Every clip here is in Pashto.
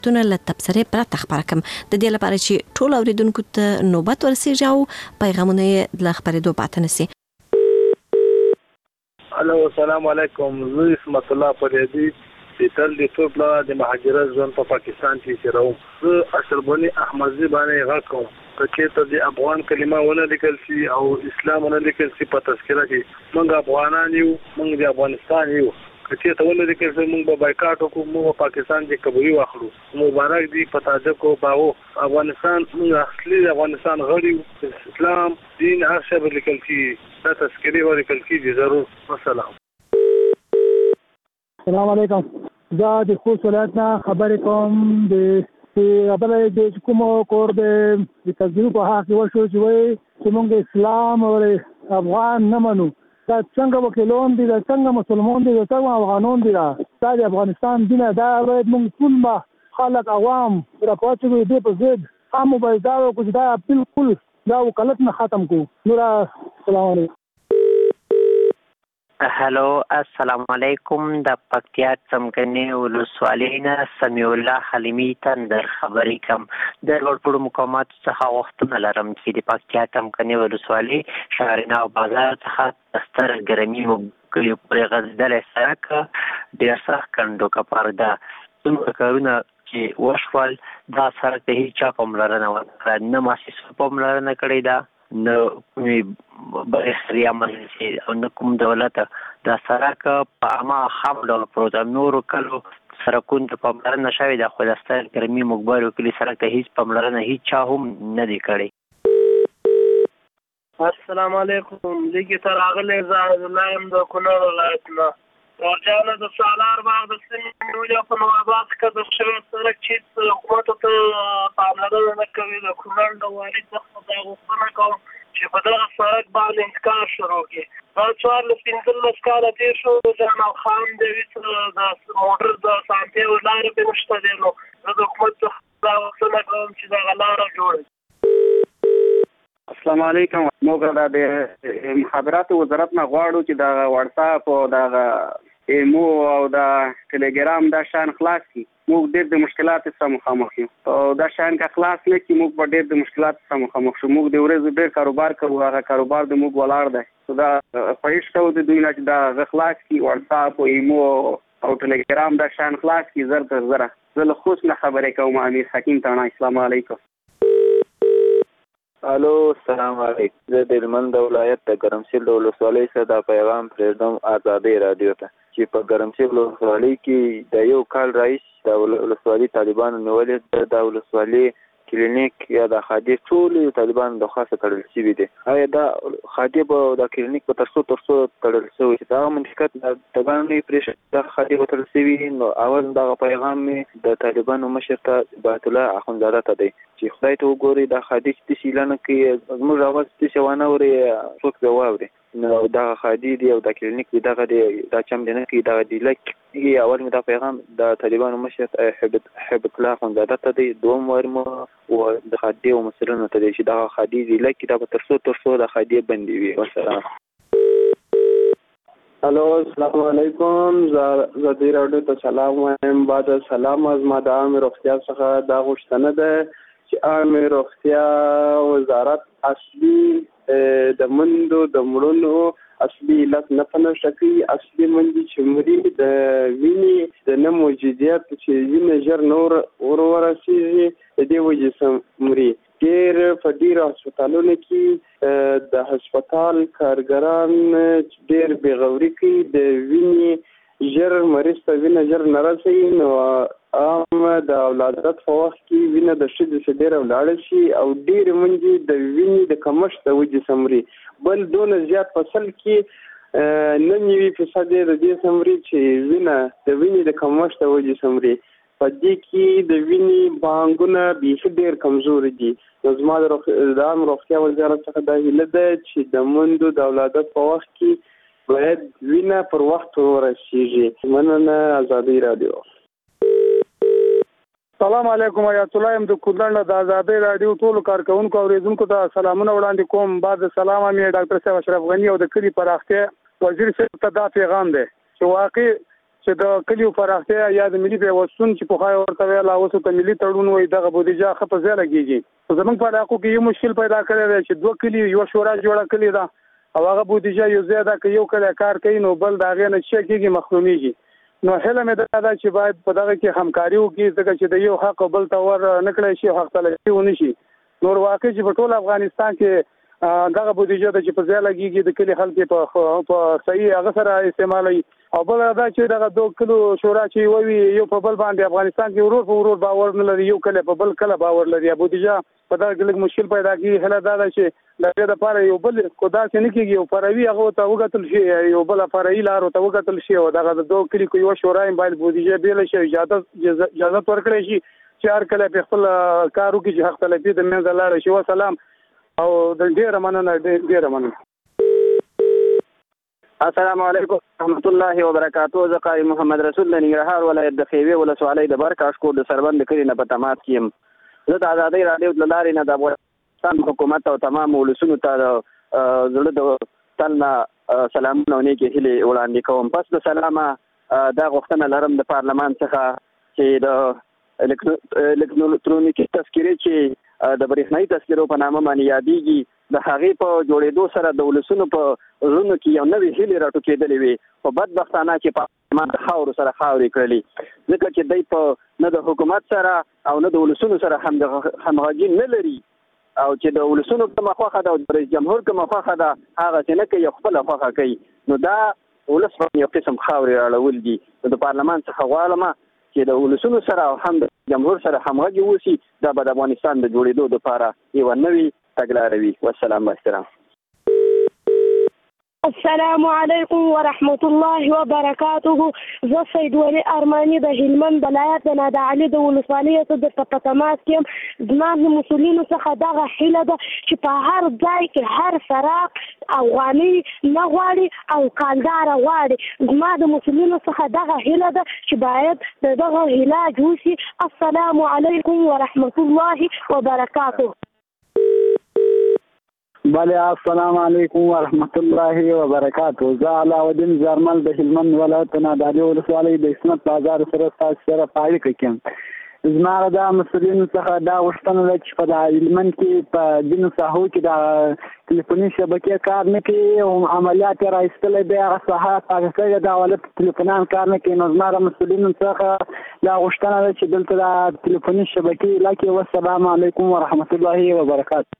تونه له تبصرې پرته خبره کوم د دې لپاره چې ټول اوریدونکو ته نوبت ورسیږي او پیغامونه یې له خبرېدو پاتې نشي. الو السلام علیکم. زه اسمت الله پریدي تل د ټوپلا د مهاجرت ژوند په پاکستان کې چیرې زه اشرف غنی احمدزي باندې غاکم چې ته د افغان کلمه ونه لیکل شي او اسلام ونه لیکل شي په تذکره کې موږ افغانان یو موږ د افغانستان یو چې ته ونه لیکل شي موږ به بایکاټ وکړو موږ پاکستان کې قبولي واخلو. مبارک دی پتا ځکو باو افغانستان موږ اصلي افغانستان غړي اسلام دین هر څه به لیکل شي دا تذکره ور لیکل کیږي ضرور. والسلام. السلام علیکم. دا د خوست ولایت نه خبرې کوم د خبره د کوم کور د تجربه په حق وشو چې موږ اسلام او افغان نه منو. دا څنګه وکیلون دي دا څنګه مسلمان دي دا څنګه افغانون دي دا د افغانستان دینه دا باید موږ ټول خلک عوام راپاتې دي په ضد هم باید دا وکړو دا بالکل دا وکالت نه ختم کو. نور السلام علیکم. هلو السلام علیکم. د پکتیا څمکني ولسوالینا سمیع الله حلیمی تندر خبرې کوم. د ورپړو مقامات څخه وختونه لرم چې د پکتیا څمکني ولسوالي شهرنا او بازار څخه ستر ګرمي مګلي پرې غزدل سرک ډیر سخت کندو کپار ده څومره کارونه چې وشول دا سرک ته هیڅ چا پاملرنه ونه نه مؤسسه پاملرنه کړې ده نه کومې بحثي عمل او نه کوم دولت دا سرک په عامه خام ډول پروت نورو کلو سرکون ته پاملرنه شوې ده خو د ستر ګرمي مګبر کلی سرک ته هیڅ پاملرنه هیڅ چا هم نه دی کړی. السلام علیکم. لګي تر اغله زاد الله هم د کونړ ولایت نه ورجانه د سالار باغ د سیمې په نواباد کې د شوی سرک چې حکومت ته پاملرنه نه کوي د کونړ د والي څخه دا غوښتنه کوم چې په دغه سرک باندې انتقال شروع کړي. دا 14 کاله تیر شو جمال خان د موټر د سانتي ولاره په مشته دی نو د حکومت څخه دا غوښتنه کوم چې دا لاره جوړه. السلام علیکم. موږ د مخابرات وزارت نه غواړو چې دا واتساپ او دا ایمو او دا ټلګرام دا شان خلاص کی. موږ ډېر د مشکلات سره مخامخ یو او دا شان کا خلاص نه کی موږ په ډېر د مشکلات سره مخامخ شو. موږ د ورځې ډېر کاروبار کوو هغه کاروبار د موږ ولاړ دی. دا پېښ کوو د دوی نه چې دا خلاص کی واتساپ او ایمو او ټلګرام دا شان خلاص کی زر تر زره. زه له خوست نه خبرې کوم. امیر حکیم تانا. السلام علیکم. الو السلام علیکم. زه د هلمند ولایت د ګرمسیر ولسوالۍ څخه دا پیغام پرېږدم ازادۍ رادیو ته چې په ګرمسیر ولسوالۍ کې د یو کال رئیس د ولسوالۍ طالبانو نیولې د ولسوالۍ کلینیک یا د خادي ټول طالبانو د خاصه تړل شوی دي. آیا دا خادي په د کلینیک په ترڅو تړل شوی چې دا منطقت د طالبانو پرېښه د خادي په تړل شوی نو اول دا پیغام د طالبانو مشر ته بیت الله اخوندزاده ته دی چې خدای ته وګوري دا خادي چې شیلانه کې زموږ اواز چې شوانه وري څوک به واوري نو دا خادي دی او د کلینیک دغه دی دا چم دی نه کې دا دی لکه اول مې دا پیغام د طالبانو مشر حبت الله اخوندزاده ته دی. دوم ورم او د خادي او مسلمان ته دی چې دا خادي دی لکه دا په ترڅو د خادي بندي وي. والسلام. الو السلام علیکم. زه رادیو ته سلام وایم. بعد سلام از مدام روغتیا څخه دا غوښتنه ده چې عامه روغتیا وزارت اصلي د مندو د مړونو اصلي علت نه پنځه کوي. اصلي مندي چې مري د وینې د نه موجودیت چې وینې ژر نور ورسیږي د دې وجې سم مري. ډېر په ډېرو هسپتالونو کې د هسپتال کارګران ډېر بېغوري کوي. د وینې ژر مریض ته وینه ژر نه رسوي نو عام د ولادت په وخت کې وینه د ښځې څخه ډېره ولاړه شي او ډېرې منځې د وینې د کمښت د وجې سمري. بل دونه زیات فصل کې 99% د دې سمري چې وینه د وینې د کمښت د وجې سمري. په دې کې د وینې بانکونه بیخي ډېر کمزوري دي. نو زما د عام روغتیا وزارت څخه دا هیله ده چې د مندو د ولادت په وخت کې باید وینه پر وخت ورسیږي. مننه. ازادي رادیو. السلام علیکم. آیت الله ام د کندهار د ازادۍ رادیو ټول کارکونکو او اوریدونکو ته سلامونه وړاندې کوم. بعد سلام امي ډاکټر صاحب اشرف غنی او د کلی پراختیا وزیر صاحب ته دا پیغام دی چې واقعي چې د کلیو پراختیا یا د ملي پیوستون چې په خای ورته ویل اوس ته ملي تړون وي دغه بودیجه خپل ځای لګیږي زمونږ په علاقو کې یو مشکل پیدا کړی دی چې دوه کلی یو شورا جوړه کړې ده او هغه بودیجه یو زیاده کې یو کله کار کوي نو بل دا غي نه چې کېږي محروميږي نو هله مې دا چې باید په دغه کې همکاري وکړي ځکه چې د یو حق بل تور نکړي شي حق تلشي ونی شي نور واقع چې په ټول افغانستان کې دغه بودیجه د چې په ځای لګيږي د کلی خلک په صحیح هغه سره استعمالي او بل دا چې دغه دوه کلو شورا چې وي یو په بل باندې افغانستان کې ورور باور نه لري یو کله په بل کله باور لري بودیجه په دا کې لږ مشکل پیدا کیږي هله دا چې د دې لپاره یو بل کودا چې نه کیږي او پروي هغه ته وګتل شي یو بل فرعي لار ته وګتل شي او دغه دوه کلی کو یو شورا باید بودیجه بیل شي اجازه ورکړي شي چې هر کله په خپل کارو کې حق طلبي د منځ لاړ شي وسلام او د ډیره مننه السلام علیکم ورحمۃ اللہ وبرکاتہ زه قاری محمد رسول د ننګرهار ولایت د خیوه ولسوالۍ د برکاشکو د سربند کلی نه په تماس کیم زه د ازادۍ رادیو د لارې نه د افغانستان حکومت او تمام ولسونو ته زړه د تلنا سلامونه او نیکې هیلې وړاندې کوم پس د سلامه دا غوښتنه لرم د پارلمان څخه چې د الکترونیکي تذکرې چې د برېښنایي تذکرو په نامه باندې یادېږي د هغې په جوړېدو سره د ولسونو په زړونو کې یو نوې هیلې راټوکېدلې وي په بدبختانه کې پارلمان د خاورو سره خاورې کړلې ځکه چې دی په نه د حکومت سره او نه د ولسونو سره همغږي نه لري او چې د ولسونو کومه خوښه ده او د رئیس جمهور کومه خوښه ده هغه چې نه کوي خپله خوښه کوي نو دا ولس باندې یو قسم خاورې راړول دي د پارلمان څخه غواړم چې د ولسونو سره او هم د جمهور سره همغږي وشي دا به د افغانستان د جوړېدو لپاره یوه نوې تګلاره وي والسلام واحترام السلام علیکم ورحمت الله وبرکاته زه سید ولی ارمانی د هلمند ولایت د نادر علي د ولسوالۍ څخه په تماس کې زما د مسؤلینو څخه دغه هیله ده چې په هر ځای کې هر سراق افغاني نه غواړي او کاندار غواړي زما د مسؤلینو څخه دغه هیله ده چې باید دغه علاج وشي السلام علیکم ورحمت الله وبرکاته بله السلام علیکم ورحمت الله وبرکاته زه علاءالدین زرمل د هلمند ولایت نادر علي ولسوالۍ د اسمت بازار سره تاسو سره په اړیکه کې زما د مسؤلینو څخه دا غوښتنه ده چې په هلمند کې په ځینو ساحو کې د ټلیفوني شبکې کار نه کوي او عملیات یې راایستلی دی هغه ساحه پاکه کړې ده ولې ټلیفونان کار نه کوي نو زما د مسؤلینو څخه دا غوښتنه ده چې دلته د ټلیفوني شبکې علاقې والسلام علیکم ورحمت الله وبرکاته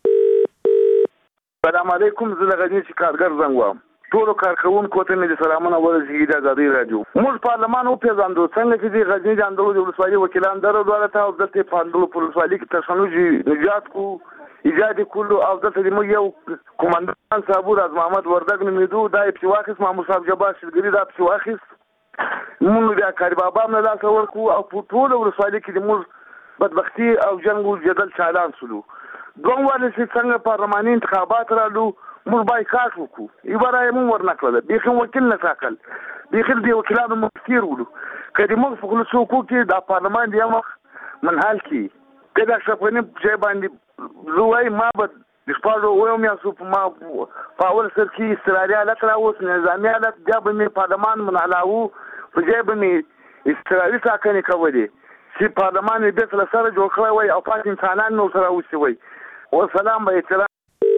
السلام علیکم زه د غزني کارګر زنګ وم ټولو کارکوونکو ته مې د سلامونه ورسېږي د ازادۍ راډیو موږ پارلمان وپېژاندو څنګه چې د غزني د اندلو د ولسوالۍ وکیلان درلودله ته او دلته یې په اندلو په ولسوالۍ کې تشنج ایجاد کړو ایجاد یې کړلو او دلته د موږ یو قومندان صاحب راز محمد وردګ نومېدو دا یې پسې واخیست محمود صاحب جبار شلګري دا پسې واخیست موږ بیا کاري بابا هم له لاسه ورکړو او په ټوله ولسوالۍ کې د موږ بدبختي او جنګ و جدل چالان سولو دوم والي چې څنګه پارلماني انتخابات رالو موږ بایکاټ وکړو یوه رایه مو ورنه کړله بیخي وکیل نه ټاکل بیخي د وکیلانو مفتیر ولو که د موږ په خلصو کې دا پارلمان د یو وخت منحل کړي که د اشرف غني په ځای باندې زه وایم ما به د شپاړو اویو میاشتو ما په اول سر کې اضطراري حالت راوست نظامي حالت بیا به مې پارلمان منحلاوو په ځای به مې اضطراري ټاکنې کولې چې پارلمان یې بېرته له سره جوړ کړی وای او پاتې انسانان مې ورسره اوسي وای والسلام به احترام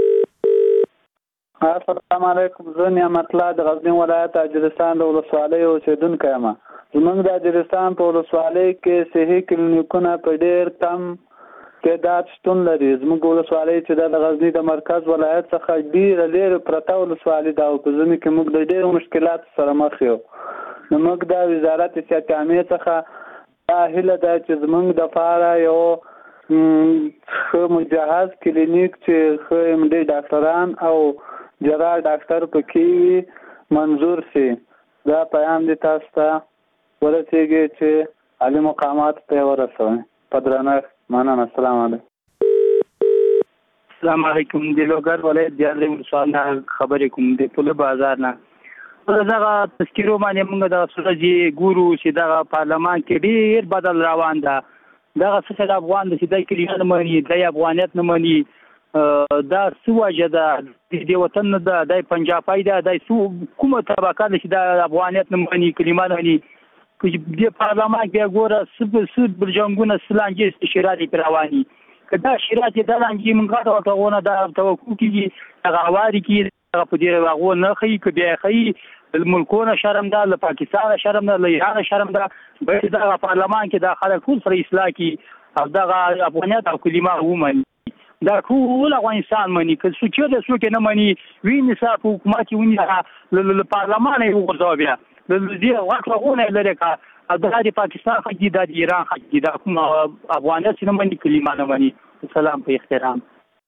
السلام علیکم زه نعمت الله د غزني ولایت اجرستان د ولسوالۍ اوسېدونکی یم زموږ د اجرستان په ولسوالۍ کې صحي کلینیکونه په ډېر کم تعداد شتون لري زموږ ولسوالۍ چې د غزني د مرکز ولایت څخه ډېره لرې پرته ولسوالۍ ده او په ژمي کې موږ د ډېرو مشکلاتو سره مخ یو نو موږ د وزارت صحت عامې څخه دا هیله ده چې زموږ دپاره یو ښه مجهز کلینیک چې ښه ام ډي ډاکټران او جراح ډاکټر پکې وي منظور شي دا پیغام دې تاسو ته ورسېږي چې عالي مقاماتو ته یې ورسوئ په درنښت مننه السلام علیکم السلام علیکم د لوګر ولایت دیارلس ولسوالۍ نه خبرې کوم د پل بازار نه دغه تذکیرو باندې موږ دغه سورجې ګورو چې دغه پارلمان کې ډېر بدل روان ده دغه څه د افغان د چې دی کلمه نه مني دی افغانیت نه مني دا سوجه ده د وطن ده د پنجابی ده د کومه طبقه چې د افغانیت نه مانی کلمه نه د پارلمان کې ګوره سود برجنګونه سلانجي استشاري پرواني کدا شرایط د لانجي منګه د وټونه د توقع کیږي هغه واري کې په دې هغه نه خي کې خي الملکونه شرم ده له پاکستان شرم ده له ایران شرم ده به د پارلمان کې د خلک ټول سره اصلاح کی او د افغانیت او کلمه ومن دا ټول افغانستان مني که څوک د څوک نه مني ویني صاحب حکومت ونی له پارلمان یې وګرځاو بیا د دې واکونه لري کا د پاکستان خدي د ایران خدي د کوم افغانیت نه مني کلمه نه مني سلام په احترام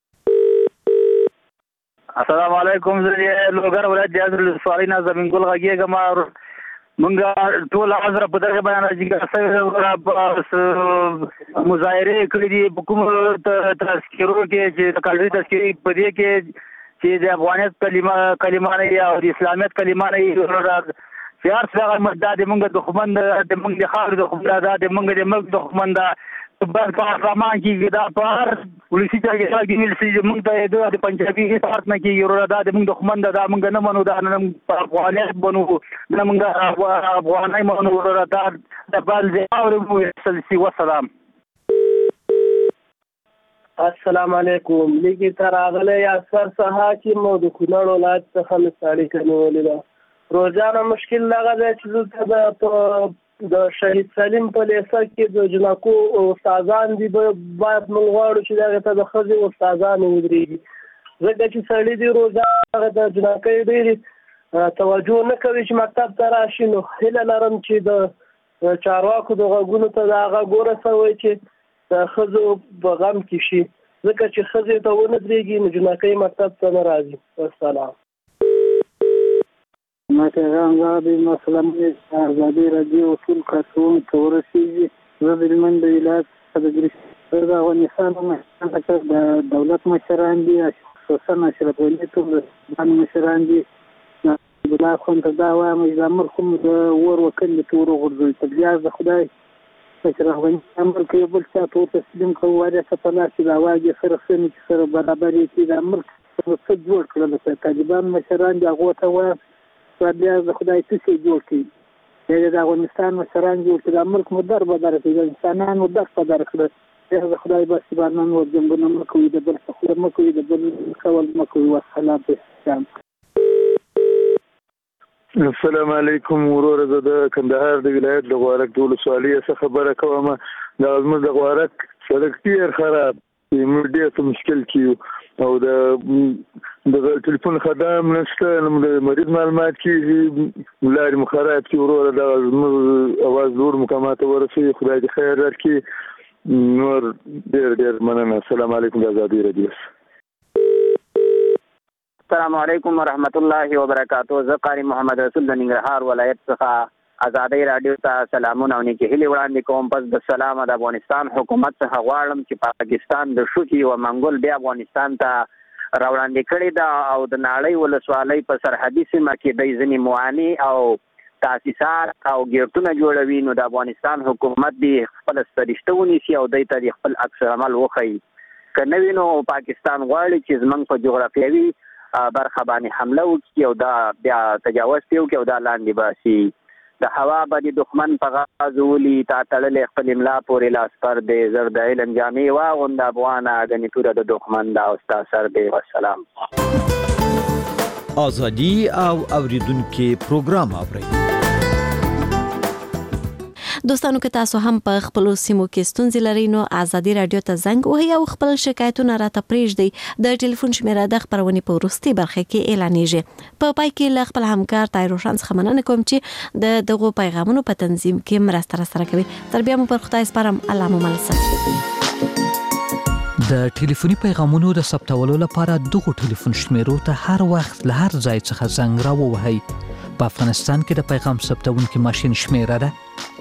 السلام علیکم زه لوګر ولایت جازر سوالینا زمين ګل غږیږم مونږ ټول حاضر په دغه بیان راځي مظاهره کړې دي کوم تذکرو کې چې کالري تذکری په دې کې چې د افغانیت کلمه نه او د اسلامیت کلمه نه سیار څنګه مدد د مونږ دښمن د مونږ د خاور دښمن د مونږ د ملک دښمن دا بس پارلمان کې دا پر پولیسي ځای کې ویل چې مونږ د پنجابي هیڅ نه کې یو دا د مونږ دښمن دا مونږ نه منو دا نه افغانیت بنو نه مونږ افغانای منو دا د بل ځای او سلسي وسلام السلام علیکم لیکي تر اغله یا سر سها کې مو د کونړ ولایت څخه مثالي کړولې ده روزانه مشکل لغه ده چې د شهید سلیم په لیسه کې د جنکو استادان دي باید موږ غواړو چې دغه ته د ښځې استادان ودرېږي ځکه چې سړي دي روزانه د جنکۍ ډېرې توجه نه کوي چې مکتب ته راشي نو هیله لرم چې د چارواکو د غږونو ته د هغه ګورسوئ چې د ښځو په غم کې شي ځکه چې ښځې ته ونه درېږي نو جنکۍ مکتب ته نه راځي والسلام پیغام د مسلمان ازادي رادیو ټول کارکونکو ته ورسیږي زه د هلمند د ولایت څخه د ګرشي د افغانستان د دولت مشران دي خصوصا اشرف غني ټول د مشران دي بلا خون ته دا وایم چې د امر کوم د ور وکیل ته ورغورځوي په بیا د خدای اشرف غني امر کوي بل څه ته تسلیم کوي وایي چې په لاس د واګي سره سره برابرې چې د امر څه جوړ کړل چې طالبان مشران دي هغه ته وایم بیا د خدای څه جوړ کړي د افغانستان مشران جوړ کړي د ملک مدار بدر کړي د انسانانو د بدر کړي د خدای بس باندې ور جنګونه مکوي د بل څخه مکوي د بل کول مکوي والسلام علیکم السلام علیکم ورور زه د کندهار د ولایت د غوارک د ولسوالۍ څخه خبره کوم د زموږ د غوارک سړک ډیر خراب موږ ډیر مشکل کیو او د ټلیفون خدام نشته د مریض معلومات کیږي لارې مخرب کی ورور د اواز نور مقامات ورسي خدای دې خیر ورکړي نور ډیر مننه السلام علیکم د ازادي رادیو السلام علیکم ورحمت الله وبرکاته زه قاری محمد رسول د ننګرهار ولایت څخه ازادي رادیو ته سلامونه او نیکه هیله وړاندې کوم پس د سلام د افغانستان حکومت څخه غواړم چې پاکستان د شوکی او منګول بیا افغانستان ته راوړاندې کړی دا او د نړۍ ولسوالۍ په سرحدي سیمه کې د ځینې مواني او تاسیسات او ګیرتونه جوړوي نو د افغانستان حکومت دی خپل سرشتونی سی او د ته خپل اکثر عمل وخی کنه نو پاکستان غواړي چې زمنګ په جغرافیوي برخه باندې حمله وکړي او دا بیا تجاوز کوي او دا لاندې باسي د هوا باندې دښمن په غازولي تا تړلې خپل املا پورې لاس پر دې زرد علم جامع واغوند افغانه غني توره د دښمن دا استاد سر دې والسلام ازادي او اوریدونکو پروګرام اوري دوستانو که تاسو هم په خپل سیمو کې ستونزې لرئ نو ازادي رادیو ته زنګ وهئ او خپل شکایتونه راته پرېږدئ د ټلیفون شمیره د خبرونې په وروستۍ برخه کې اعلانېږي په پای کې له خپل همکار طاهر روشن څخه مننه کوم چې د دغو پیغامونو په تنظیم کې مرسته راسره کوي تر بیا مو پر خدای سپارم الله مو ملسه د ټلیفوني پیغامونو د ثبتولو لپاره دغه ټلیفون شمیرو ته هر وخت له هر ځای څخه زنګ راووهئ په افغانستان کې د پیغام ثبتونکو ماشین شمیره ده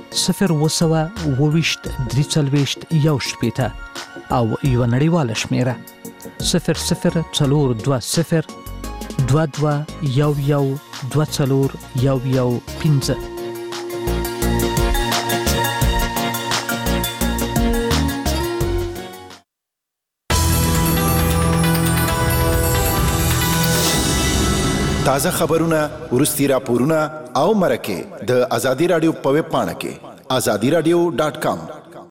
020 340 یو شپېته او یو نړیواله شمیره 0020 22 11 15 د تازه خبرونه، ورستي راپورونه او مرکه د ازادي رادیو په ویب پاڼه کې azadiradio.com